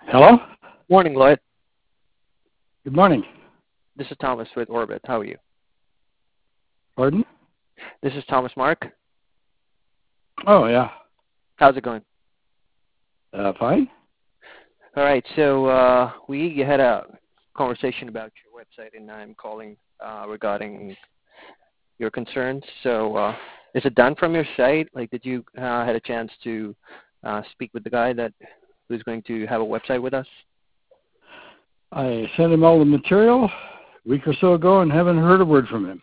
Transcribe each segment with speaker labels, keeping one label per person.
Speaker 1: Hello?
Speaker 2: Morning, Lloyd.
Speaker 1: Good morning.
Speaker 2: This is Thomas with Orbit. How are you?
Speaker 1: Pardon?
Speaker 2: This is Thomas Mark.
Speaker 1: Oh, yeah.
Speaker 2: How's it going?
Speaker 1: Fine.
Speaker 2: All right, so we had a conversation about your website, and I'm calling regarding your concerns. So is it done from your site? Like, did you had a chance to speak with the guy who's going to have a website with us?
Speaker 1: I sent him all the material a week or so ago and haven't heard a word from him.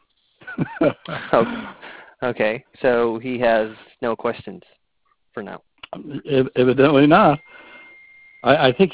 Speaker 2: Okay, so he has no questions for now.
Speaker 1: Evidently not. I think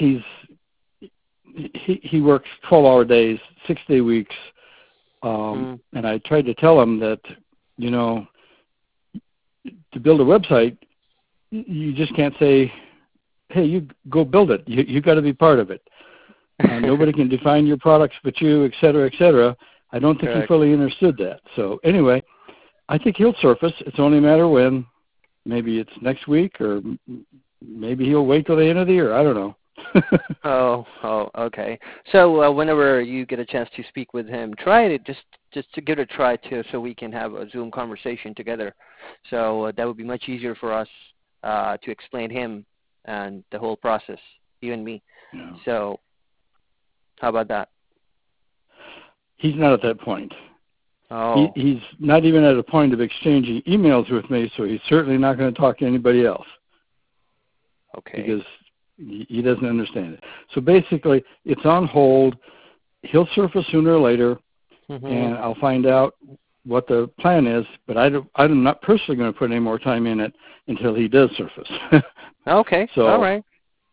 Speaker 1: he works 12-hour days, 6-day weeks, and I tried to tell him that, you know, to build a website, you just can't say, hey, you go build it. You got to be part of it. Nobody can define your products but you, et cetera, et cetera. I don't think he fully understood that. So anyway, I think he'll surface. It's only a matter when. Maybe it's next week, or maybe he'll wait till the end of the year. I don't know.
Speaker 2: Okay. So whenever you get a chance to speak with him, try it just to give it a try too, so we can have a Zoom conversation together. So that would be much easier for us to explain him and the whole process, you and me.
Speaker 1: Yeah.
Speaker 2: So how about that?
Speaker 1: He's not at that point.
Speaker 2: Oh.
Speaker 1: He's not even at a point of exchanging emails with me, so he's certainly not going to talk to anybody else.
Speaker 2: Okay.
Speaker 1: Because he doesn't understand it. So basically, it's on hold. He'll surface sooner or later, and I'll find out what the plan is. But I'm not personally going to put any more time in it until he does surface.
Speaker 2: Okay.
Speaker 1: So
Speaker 2: all right.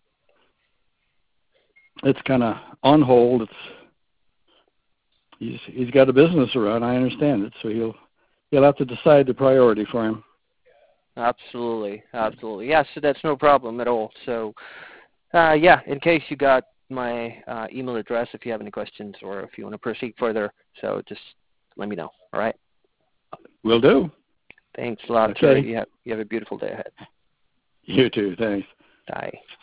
Speaker 1: It's kind of on hold. He's got a business to run. I understand it. So he'll have to decide the priority for him.
Speaker 2: Absolutely. Yes, so that's no problem at all. So, yeah, in case you got my email address, if you have any questions or if you want to proceed further, so just let me know. All right?
Speaker 1: Will do.
Speaker 2: Thanks a lot,
Speaker 1: okay.
Speaker 2: sir. You have a beautiful day ahead.
Speaker 1: You too. Thanks.
Speaker 2: Bye.